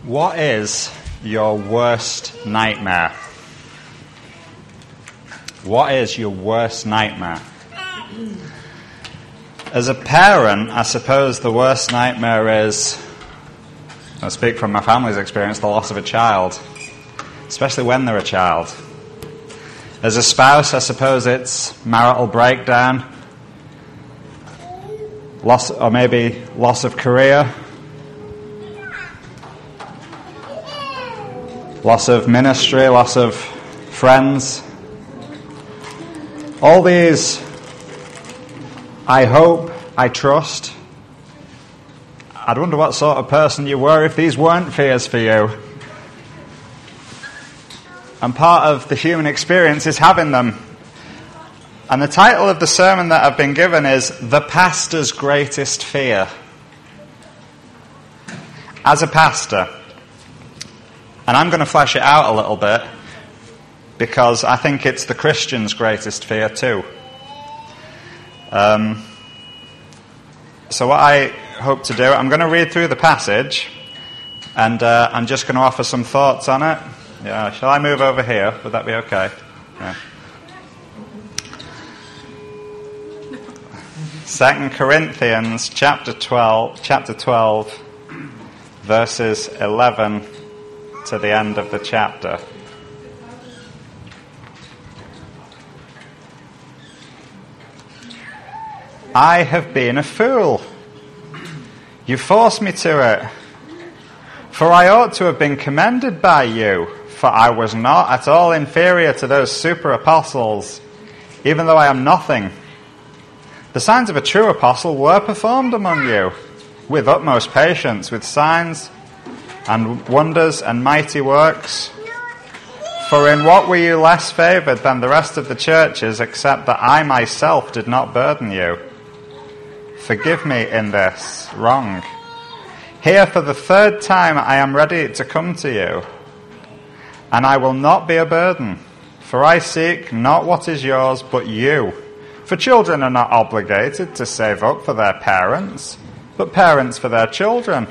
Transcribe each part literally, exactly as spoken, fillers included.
What is your worst nightmare? What is your worst nightmare? As a parent, I suppose the worst nightmare is, I speak from my family's experience, the loss of a child, especially when they're a child. As a spouse, I suppose it's marital breakdown, loss, or maybe loss of career, loss of ministry, loss of friends. All these, I hope, I trust. I'd wonder what sort of person you were if these weren't fears for you. And part of the human experience is having them. And the title of the sermon that I've been given is The Pastor's Greatest Fear. As a pastor, and I'm going to flesh it out a little bit, because I think it's the Christian's greatest fear too. Um, so what I hope to do, I'm going to read through the passage, and uh, I'm just going to offer some thoughts on it. Yeah, shall I move over here? Would that be okay? Yeah. Second Corinthians chapter twelve, chapter twelve, verses eleven to the end of the chapter. I have been a fool. You forced me to it. For I ought to have been commended by you, for I was not at all inferior to those super apostles, even though I am nothing. The signs of a true apostle were performed among you, with utmost patience, with signs and wonders and mighty works. For in what were you less favoured than the rest of the churches, except that I myself did not burden you? Forgive me in this wrong. Here for the third time I am ready to come to you, and I will not be a burden, for I seek not what is yours, but you. For children are not obligated to save up for their parents, but parents for their children.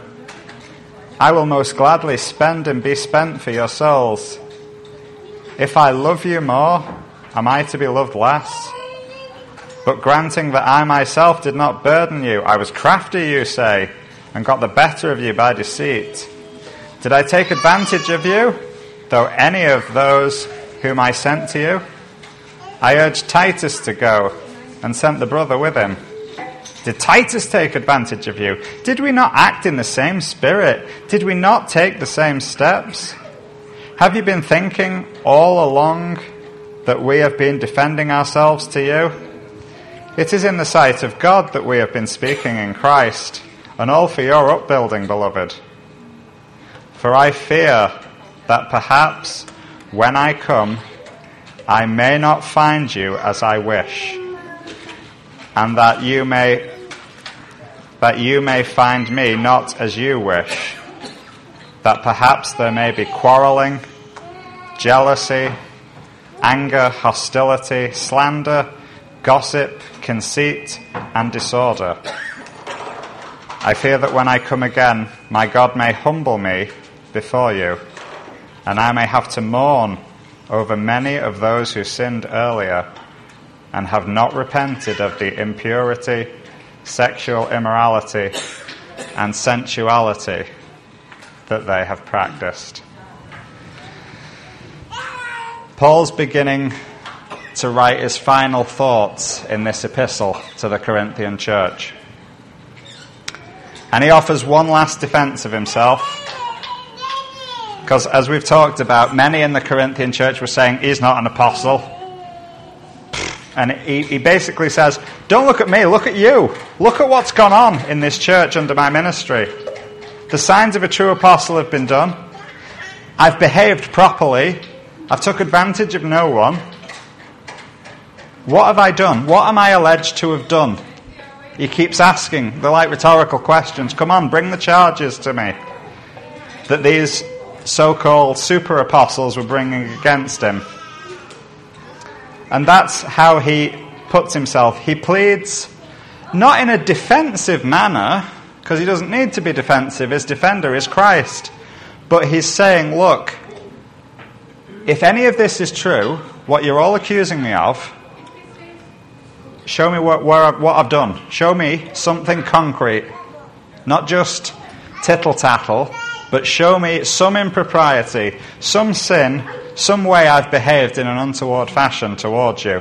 I will most gladly spend and be spent for your souls. If I love you more, am I to be loved less? But granting that I myself did not burden you, I was crafty, you say, and got the better of you by deceit. Did I take advantage of you, though any of those whom I sent to you? I urged Titus to go, and sent the brother with him. Did Titus take advantage of you? Did we not act in the same spirit? Did we not take the same steps? Have you been thinking all along that we have been defending ourselves to you? It is in the sight of God that we have been speaking in Christ, and all for your upbuilding, beloved. For I fear that perhaps when I come, I may not find you as I wish, and that you may that you may find me not as you wish, that perhaps there may be quarrelling, jealousy, anger, hostility, slander, gossip, conceit, and disorder. I fear that when I come again, my God may humble me before you, and I may have to mourn over many of those who sinned earlier and have not repented of the impurity, sexual immorality, and sensuality that they have practiced. Paul's beginning to write his final thoughts in this epistle to the Corinthian church. And he offers one last defense of himself, because as we've talked about, many in the Corinthian church were saying, he's not an apostle. And he, he basically says, don't look at me, look at you. Look at what's gone on in this church under my ministry. The signs of a true apostle have been done. I've behaved properly. I've took advantage of no one. What have I done? What am I alleged to have done? He keeps asking the like rhetorical questions. Come on, bring the charges to me that these so-called super apostles were bringing against him. And that's how he puts himself. He pleads not in a defensive manner, because he doesn't need to be defensive. His defender is Christ. But he's saying, look, if any of this is true, what you're all accusing me of, show me what, where I've, what I've done. Show me something concrete. Not just tittle-tattle, but show me some impropriety, some sin, some way I've behaved in an untoward fashion towards you.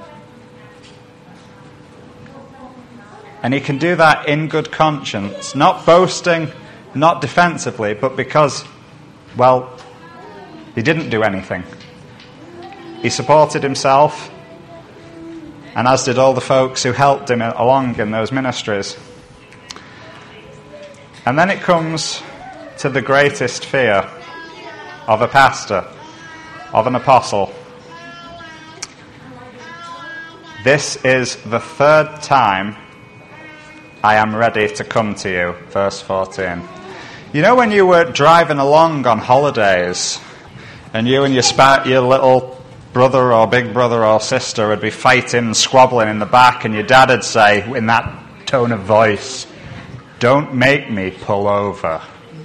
And he can do that in good conscience, not boasting, not defensively, but because, well, he didn't do anything. He supported himself, and as did all the folks who helped him along in those ministries. And then it comes to the greatest fear of a pastor, of an apostle. This is the third time I am ready to come to you, verse fourteen. You know when you were driving along on holidays, and you and your, spa- your little brother or big brother or sister would be fighting and squabbling in the back, and your dad would say, in that tone of voice, "Don't make me pull over."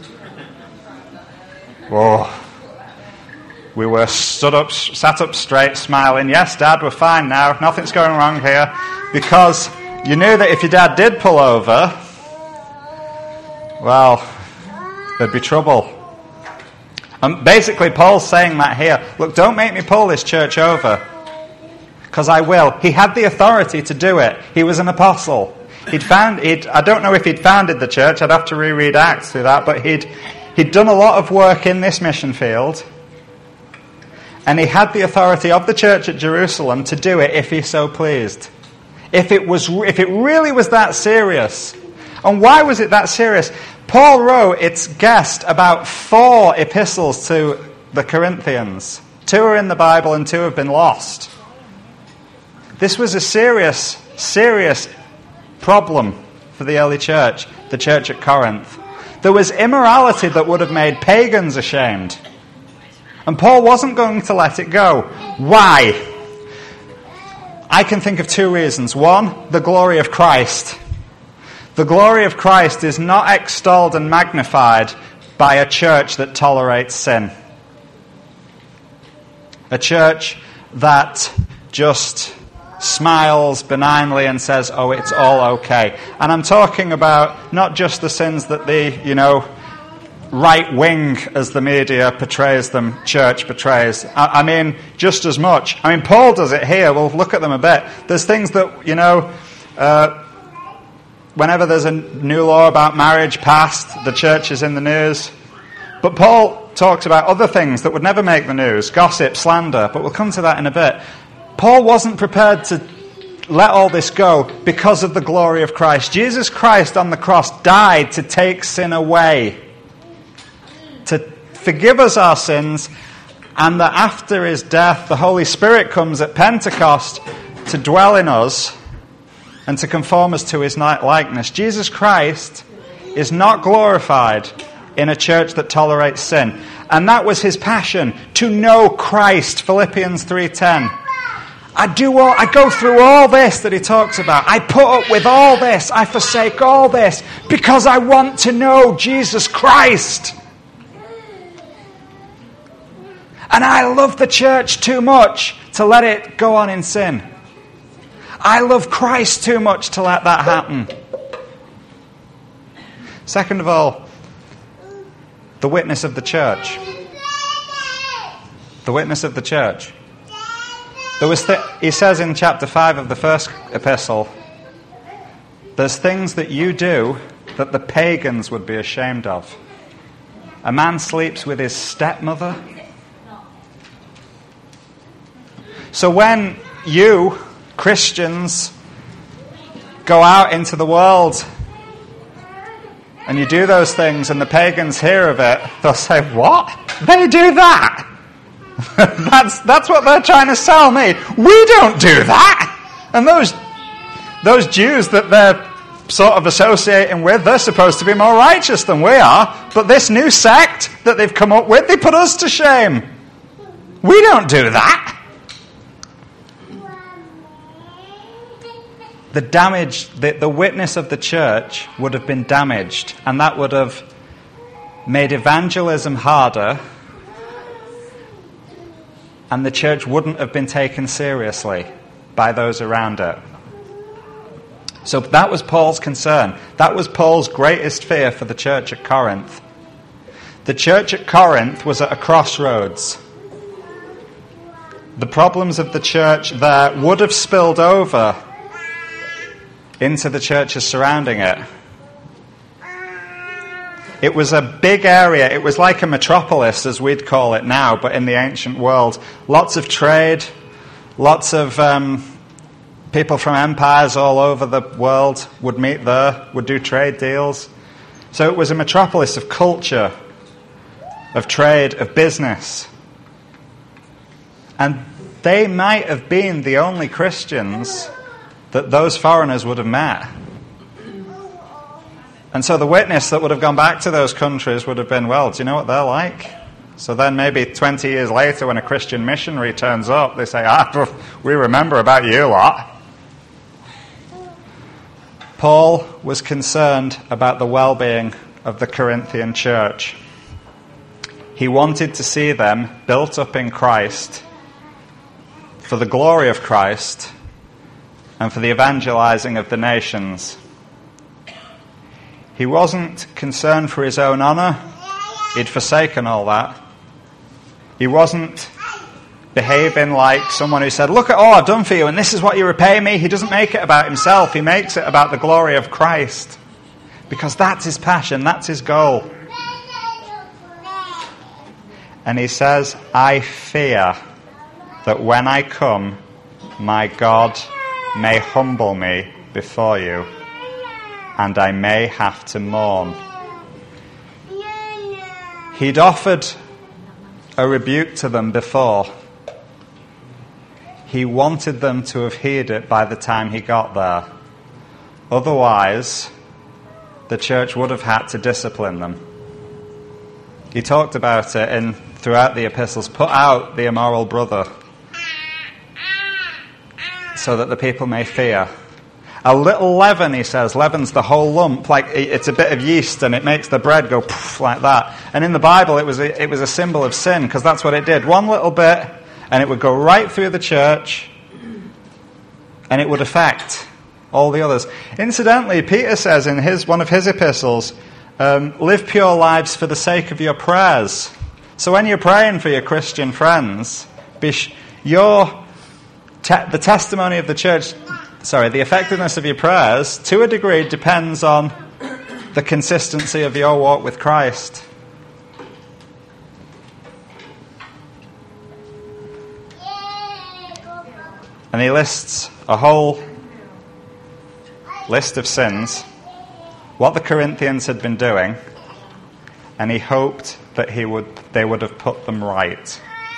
Oh, we were stood up, sat up straight, smiling. Yes, Dad, we're fine now. Nothing's going wrong here. Because you knew that if your dad did pull over, well, there'd be trouble. And basically, Paul's saying that here. Look, don't make me pull this church over, because I will. He had the authority to do it. He was an apostle. He'd found. He'd, I don't know if he'd founded the church. I'd have to reread Acts through that. But he'd he'd done a lot of work in this mission field, and he had the authority of the church at Jerusalem to do it if he so pleased. If it was, if it really was that serious. And why was it that serious? Paul wrote, it's guessed, about four epistles to the Corinthians. Two are in the Bible and two have been lost. This was a serious, serious problem for the early church, the church at Corinth. There was immorality that would have made pagans ashamed. And Paul wasn't going to let it go. Why? I can think of two reasons. One, the glory of Christ. The glory of Christ is not extolled and magnified by a church that tolerates sin. A church that just smiles benignly and says, oh, it's all okay. And I'm talking about not just the sins that the, you know, right wing, as the media portrays them, church portrays. I, I mean, just as much. I mean, Paul does it here. We'll look at them a bit. There's things that, you know, uh, whenever there's a new law about marriage passed, the church is in the news. But Paul talks about other things that would never make the news, gossip, slander, but we'll come to that in a bit. Paul wasn't prepared to let all this go because of the glory of Christ. Jesus Christ on the cross died to take sin away, to forgive us our sins, and that after his death, the Holy Spirit comes at Pentecost to dwell in us and to conform us to his likeness. Jesus Christ is not glorified in a church that tolerates sin. And that was his passion, to know Christ, Philippians three ten. I do all, I go through all this that he talks about. I put up with all this. I forsake all this because I want to know Jesus Christ. And I love the church too much to let it go on in sin. I love Christ too much to let that happen. Second of all, the witness of the church. The witness of the church. There was th- he says in chapter five of the first epistle, there's things that you do that the pagans would be ashamed of. A man sleeps with his stepmother. So when you, Christians, go out into the world and you do those things and the pagans hear of it, they'll say, what? They do that? that's that's what they're trying to sell me. We don't do that. And those those Jews that they're sort of associating with, they're supposed to be more righteous than we are. But this new sect that they've come up with, they put us to shame. We don't do that. The damage, the, the witness of the church would have been damaged, and that would have made evangelism harder, and the church wouldn't have been taken seriously by those around it. So that was Paul's concern. That was Paul's greatest fear for the church at Corinth. The church at Corinth was at a crossroads. The problems of the church there would have spilled over into the churches surrounding it. It was a big area. It was like a metropolis, as we'd call it now, but in the ancient world. Lots of trade, lots of um, people from empires all over the world would meet there, would do trade deals. So it was a metropolis of culture, of trade, of business. And they might have been the only Christians that those foreigners would have met. And so the witness that would have gone back to those countries would have been, well, do you know what they're like? So then maybe twenty years later when a Christian missionary turns up, they say, ah, we remember about you lot. Paul was concerned about the well-being of the Corinthian church. He wanted to see them built up in Christ for the glory of Christ and for the evangelizing of the nations. He wasn't concerned for his own honour. He'd forsaken all that. He wasn't behaving like someone who said, look at all I've done for you and this is what you repay me. He doesn't make it about himself. He makes it about the glory of Christ. Because that's his passion, that's his goal. And he says, I fear that when I come, my God may humble me before you, and I may have to mourn. He'd offered a rebuke to them before. He wanted them to have heard it by the time he got there. Otherwise, the church would have had to discipline them. He talked about it in throughout the epistles. Put out the immoral brother so that the people may fear. A little leaven, he says. Leaven's the whole lump. Like it's a bit of yeast and it makes the bread go poof like that. And in the Bible it was a, it was a symbol of sin because that's what it did. One little bit and it would go right through the church and it would affect all the others. Incidentally, Peter says in his one of his epistles, um, live pure lives for the sake of your prayers. So when you're praying for your Christian friends, be sh- your te- the testimony of the church... Sorry, the effectiveness of your prayers, to a degree, depends on the consistency of your walk with Christ. And he lists a whole list of sins, what the Corinthians had been doing, and he hoped that he would they would have put them right.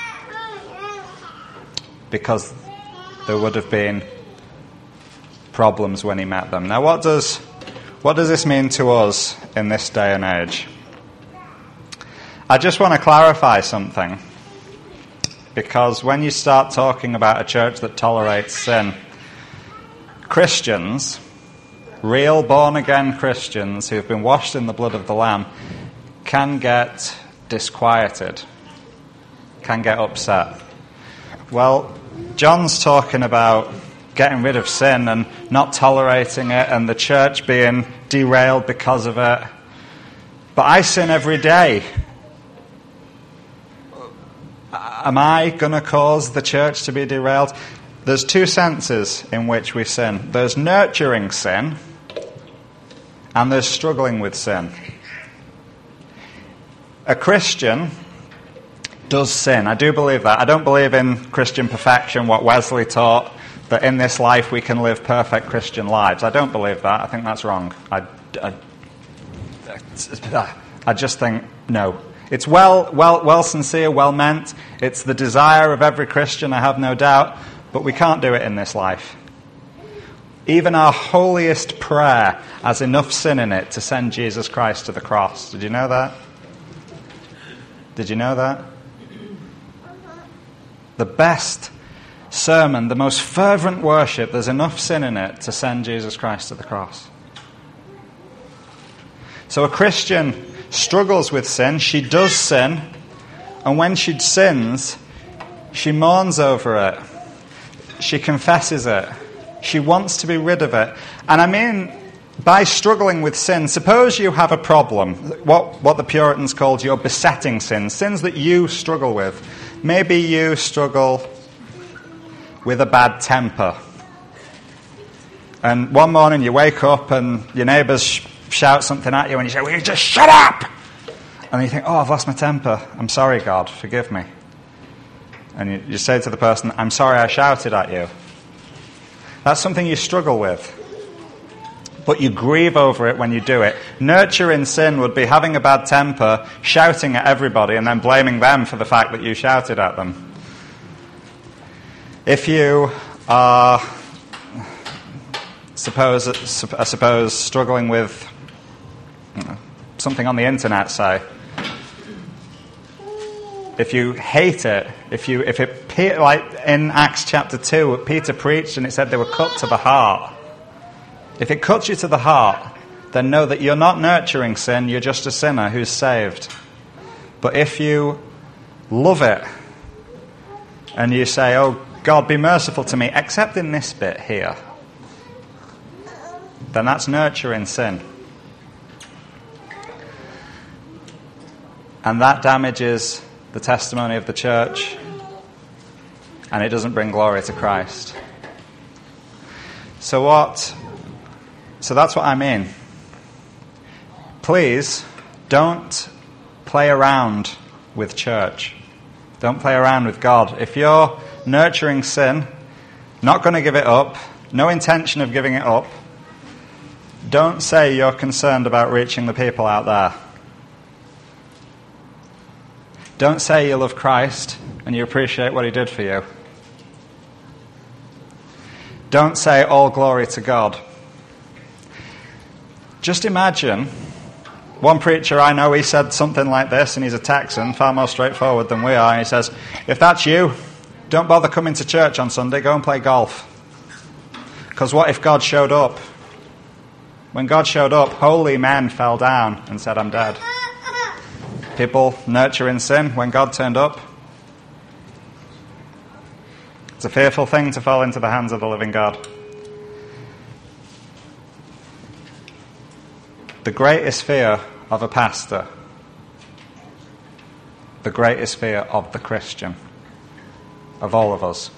Because there would have been problems when he met them. Now, what does what does this mean to us in this day and age? I just want to clarify something, because when you start talking about a church that tolerates sin, Christians, real born-again Christians who have been washed in the blood of the Lamb, can get disquieted, can get upset. Well, John's talking about getting rid of sin and not tolerating it and the church being derailed because of it. But I sin every day. Am I going to cause the church to be derailed? There's two senses in which we sin. There's nurturing sin and there's struggling with sin. A Christian does sin. I do believe that. I don't believe in Christian perfection, what Wesley taught, that in this life we can live perfect Christian lives. I don't believe that. I think that's wrong. I, I, I just think, no. It's well, well, well sincere, well meant. It's the desire of every Christian, I have no doubt, but we can't do it in this life. Even our holiest prayer has enough sin in it to send Jesus Christ to the cross. Did you know that? Did you know that? The best sermon, the most fervent worship, there's enough sin in it to send Jesus Christ to the cross. So a Christian struggles with sin. She does sin. And when she sins, she mourns over it. She confesses it. She wants to be rid of it. And I mean, by struggling with sin, suppose you have a problem, what, what the Puritans called your besetting sins, sins that you struggle with. Maybe you struggle with a bad temper. And one morning you wake up and your neighbours sh- shout something at you and you say, "Will you just shut up?" And you think, "Oh, I've lost my temper. I'm sorry, God, forgive me." And you, you say to the person, "I'm sorry I shouted at you." That's something you struggle with. But you grieve over it when you do it. Nurturing sin would be having a bad temper, shouting at everybody, and then blaming them for the fact that you shouted at them. If you are, suppose, I suppose, struggling with you know, something on the internet, say, if you hate it, if you, if it, like in Acts chapter two, Peter preached and it said they were cut to the heart. If it cuts you to the heart, then know that you're not nurturing sin, you're just a sinner who's saved. But if you love it, and you say, "Oh, God, be merciful to me, except in this bit here," then that's nurturing sin. And that damages the testimony of the church, and it doesn't bring glory to Christ. So what... So that's what I mean. Please don't play around with church. Don't play around with God. If you're nurturing sin, not going to give it up, no intention of giving it up, don't say you're concerned about reaching the people out there. Don't say you love Christ and you appreciate what he did for you. Don't say all glory to God. Just imagine, one preacher I know, he said something like this, and he's a Texan, far more straightforward than we are, and he says, "If that's you, don't bother coming to church on Sunday, go and play golf." Because what if God showed up? When God showed up, holy men fell down and said, "I'm dead." People nurturing sin when God turned up. It's a fearful thing to fall into the hands of the living God. The greatest fear of a pastor, the greatest fear of the Christian, of all of us.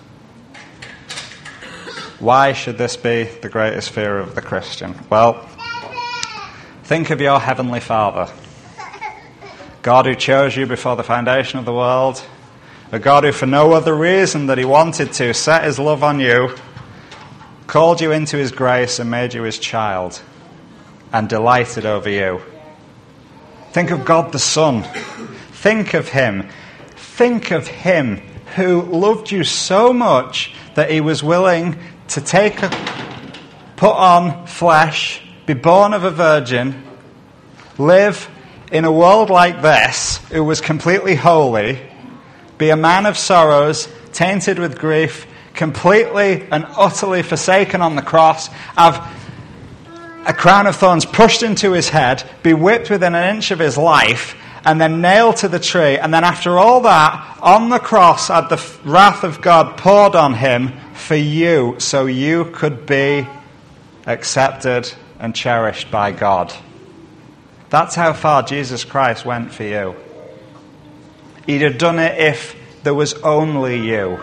Why should this be the greatest fear of the Christian? Well, think of your heavenly Father, God who chose you before the foundation of the world, a God who for no other reason that he wanted to set his love on you, called you into his grace and made you his child, and delighted over you. Think of God the Son. Think of him. Think of him who loved you so much that he was willing to take a, put on flesh, be born of a virgin, live in a world like this, who was completely holy, be a man of sorrows, tainted with grief, completely and utterly forsaken on the cross, have a crown of thorns pushed into his head, be whipped within an inch of his life, and then nailed to the tree. And then after all that, on the cross, had the wrath of God poured on him for you, so you could be accepted and cherished by God. That's how far Jesus Christ went for you. He'd have done it if there was only you.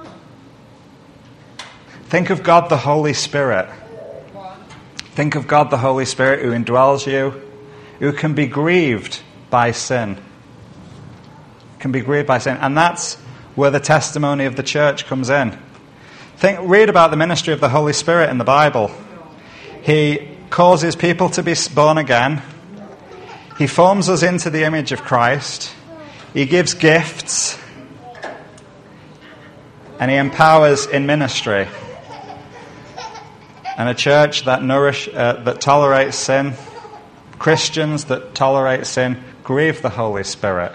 Think of God the Holy Spirit. Think of God the Holy Spirit who indwells you, who can be grieved by sin. Can be grieved by sin. And that's where the testimony of the church comes in. Think, read about the ministry of the Holy Spirit in the Bible. He causes people to be born again. He forms us into the image of Christ. He gives gifts. And he empowers in ministry. And a church that nourish, uh, that tolerates sin, Christians that tolerate sin, grieve the Holy Spirit.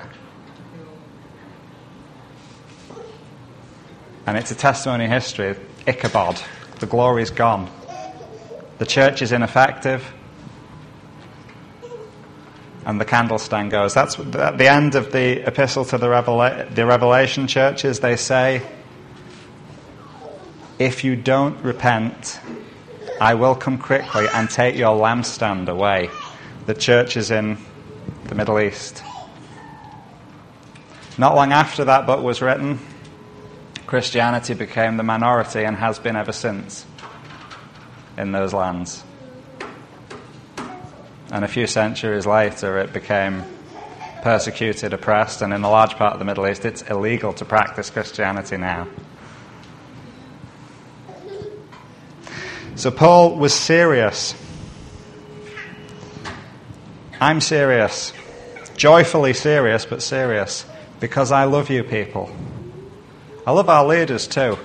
And it's a testimony history. Ichabod. The glory's gone. The church is ineffective. And the candlestand goes. That's at the end of the epistle to the, Revela- the Revelation churches. They say, if you don't repent, I will come quickly and take your lampstand away. The churches in the Middle East. Not long after that book was written, Christianity became the minority and has been ever since in those lands. And a few centuries later, it became persecuted, oppressed, and in a large part of the Middle East, it's illegal to practice Christianity now. So Paul was serious. I'm serious. Joyfully serious, but serious. Because I love you people. I love our leaders too.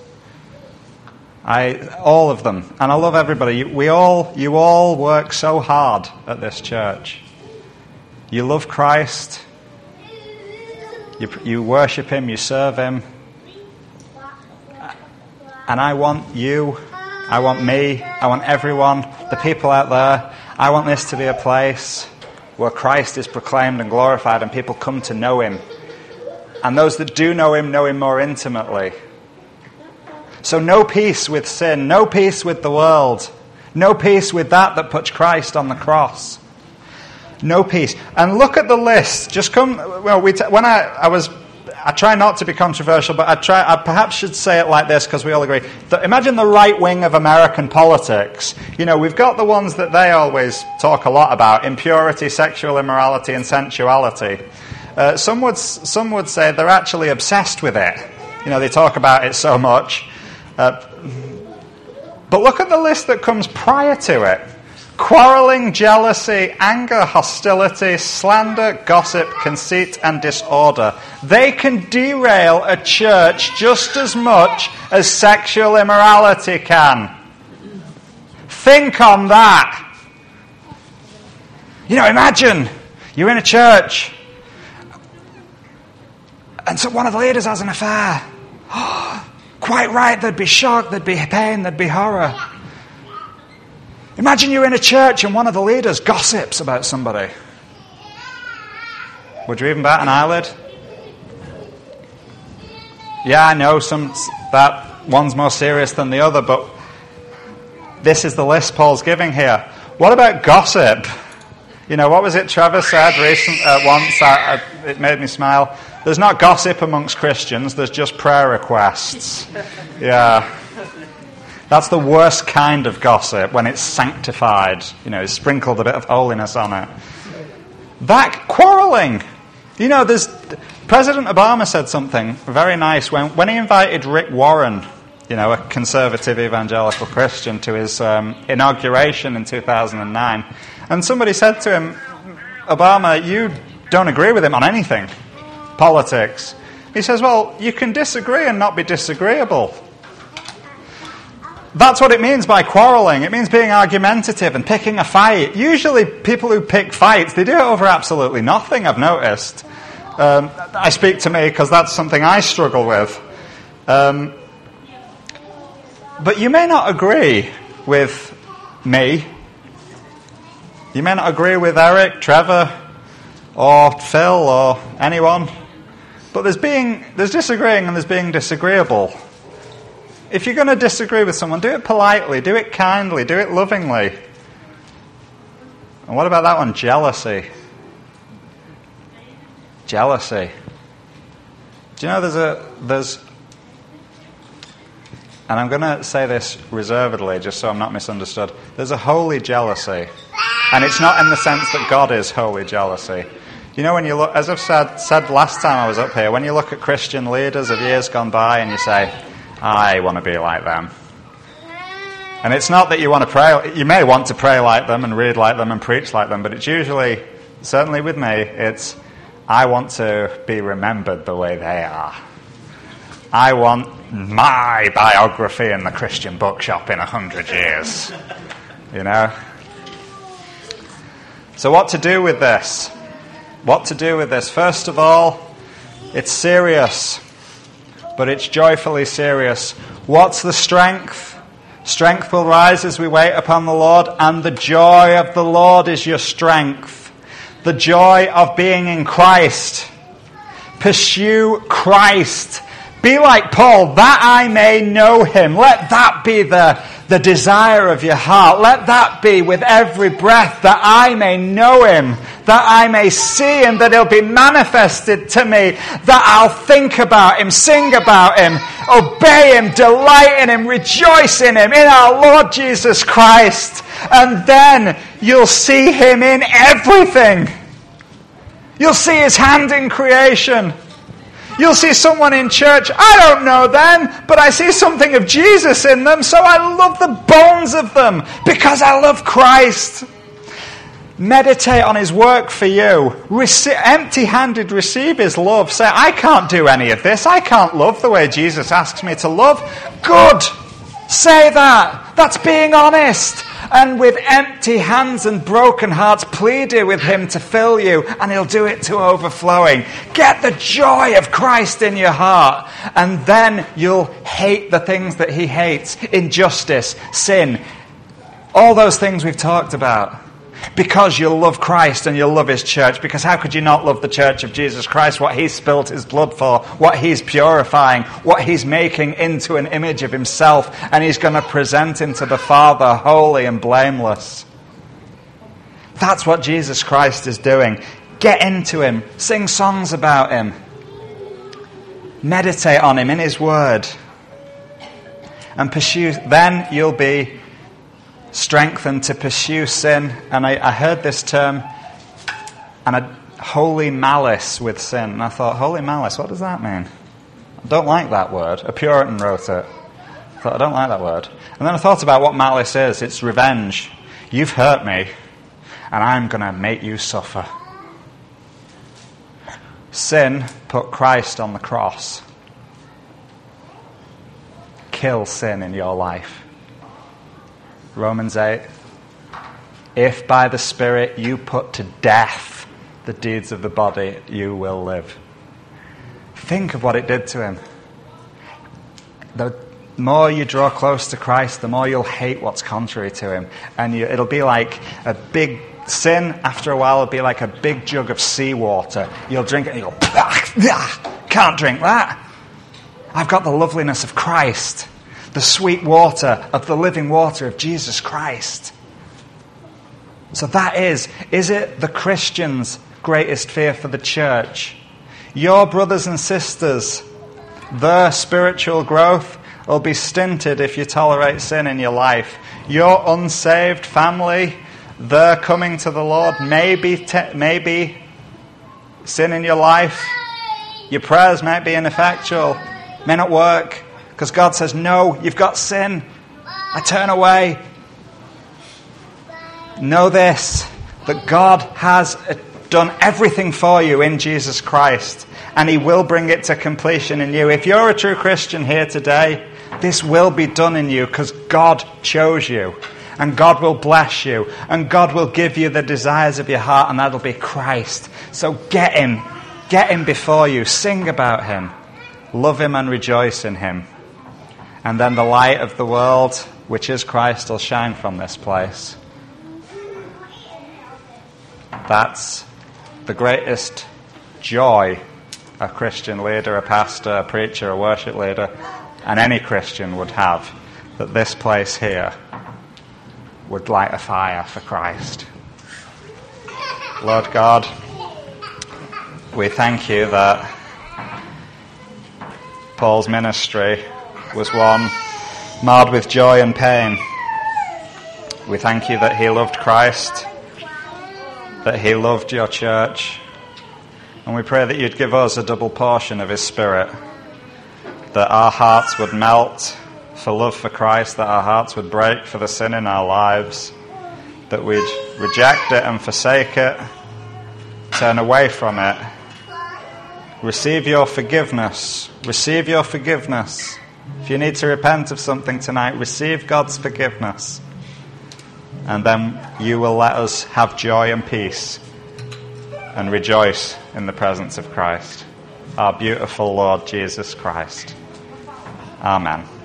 I, all of them. And I love everybody. You, we all, you all work so hard at this church. You love Christ. You, you worship Him. You serve Him. And I want you, I want me, I want everyone, the people out there, I want this to be a place where Christ is proclaimed and glorified and people come to know Him. And those that do know Him, know Him more intimately. So no peace with sin, no peace with the world, no peace with that that puts Christ on the cross. No peace. And look at the list. Just come, well, we t- when I, I was, I try not to be controversial, but I try, I perhaps should say it like this because we all agree. The, imagine the right wing of American politics. You know, we've got the ones that they always talk a lot about, impurity, sexual immorality, and sensuality. Uh, some would, some would say they're actually obsessed with it. You know, they talk about it so much. Uh, but look at the list that comes prior to it. Quarreling, jealousy, anger, hostility, slander, gossip, conceit, and disorder. They can derail a church just as much as sexual immorality can. Think on that. You know, imagine you're in a church and so one of the leaders has an affair. Quite right, there'd be shock, there'd be pain, there'd be horror. Imagine you're in a church and one of the leaders gossips about somebody. Would you even bat an eyelid? Yeah, I know some that one's more serious than the other, but this is the list Paul's giving here. What about gossip? You know, what was it Trevor said recent, uh, once? I, I, it made me smile. There's not gossip amongst Christians, there's just prayer requests. Yeah. That's the worst kind of gossip, when it's sanctified, you know, sprinkled a bit of holiness on it. That quarreling. You know, there's President Obama said something very nice when, when he invited Rick Warren, you know, a conservative evangelical Christian, to his um, inauguration in two thousand nine. And somebody said to him, Obama, you don't agree with him on anything. Politics. He says, well, you can disagree and not be disagreeable. That's what it means by quarreling. It means being argumentative and picking a fight. Usually people who pick fights, they do it over absolutely nothing, I've noticed. Um, I speak to me because that's something I struggle with. Um, but you may not agree with me. You may not agree with Eric, Trevor, or Phil, or anyone. But there's being there's disagreeing and there's being disagreeable. If you're going to disagree with someone, do it politely, do it kindly, do it lovingly. And what about that one? Jealousy. Jealousy. Do you know there's a there's and I'm going to say this reservedly just so I'm not misunderstood. There's a holy jealousy. And it's not in the sense that God is holy jealousy. You know, when you look, as I've said, said last time I was up here, when you look at Christian leaders of years gone by and you say, I want to be like them. And it's not that you want to pray, you may want to pray like them and read like them and preach like them, but it's usually, certainly with me, it's, I want to be remembered the way they are. I want my biography in the Christian bookshop in a hundred years. You know? So what to do with this? What to do with this? First of all, it's serious, but it's joyfully serious. What's the strength? Strength will rise as we wait upon the Lord, and the joy of the Lord is your strength. the joy of being in Christ. Pursue Christ. Be like Paul, that I may know him. Let that be the, the desire of your heart. Let that be with every breath, that I may know him, that I may see him, that he'll be manifested to me, that I'll think about him, sing about him, obey him, delight in him, rejoice in him, in our Lord Jesus Christ. And then you'll see him in everything. You'll see his hand in creation. You'll see someone in church, I don't know them, but I see something of Jesus in them, so I love the bones of them, because I love Christ. Meditate on his work for you. Rece- empty-handed receive his love. Say, I can't do any of this. I can't love the way Jesus asks me to love. Good. Say that. That's being honest. And with empty hands and broken hearts, plead with him to fill you, and he'll do it to overflowing. Get the joy of Christ in your heart, and then you'll hate the things that he hates. Injustice, sin, all those things we've talked about. Because you'll love Christ and you'll love his church. Because how could you not love the church of Jesus Christ? What he's spilled his blood for, what he's purifying, what he's making into an image of himself, and he's going to present into the Father holy and blameless. That's what Jesus Christ is doing. Get into him. Sing songs about him. Meditate on him in his word. And pursue. Then you'll be strengthened to pursue sin. And I, I heard this term, and a holy malice with sin. And I thought, holy malice, what does that mean? I don't like that word. A Puritan wrote it. I thought, I don't like that word. And then I thought about what malice is. It's revenge. You've hurt me, and I'm going to make you suffer. Sin put Christ on the cross. Kill sin in your life. Romans eight, if by the Spirit you put to death the deeds of the body, you will live. Think of what it did to him. The more you draw close to Christ, the more you'll hate what's contrary to him. And you, it'll be like a big sin, after a while, it'll be like a big jug of seawater. You'll drink it and you'll go, can't drink that. I've got the loveliness of Christ. The sweet water of the living water of Jesus Christ. So that is, is it the Christian's greatest fear for the church? Your brothers and sisters, their spiritual growth will be stinted if you tolerate sin in your life. Your unsaved family, their coming to the Lord, maybe, te- maybe sin in your life. Your prayers might be ineffectual, may not work. Because God says, no, you've got sin. I turn away. Know this, that God has done everything for you in Jesus Christ. And he will bring it to completion in you. If you're a true Christian here today, this will be done in you because God chose you. And God will bless you. And God will give you the desires of your heart. And that'll be Christ. So get him. Get him before you. Sing about him. Love him and rejoice in him. And then the light of the world, which is Christ, will shine from this place. That's the greatest joy a Christian leader, a pastor, a preacher, a worship leader, and any Christian would have, that this place here would light a fire for Christ. Lord God, we thank you that Paul's ministry was one marred with joy and pain. We thank you that he loved Christ, that he loved your church, and we pray that you'd give us a double portion of his Spirit, that our hearts would melt for love for Christ, that our hearts would break for the sin in our lives, that we'd reject it and forsake it, turn away from it, receive your forgiveness, receive your forgiveness. If you need to repent of something tonight, receive God's forgiveness. And then you will let us have joy and peace and rejoice in the presence of Christ, our beautiful Lord Jesus Christ. Amen.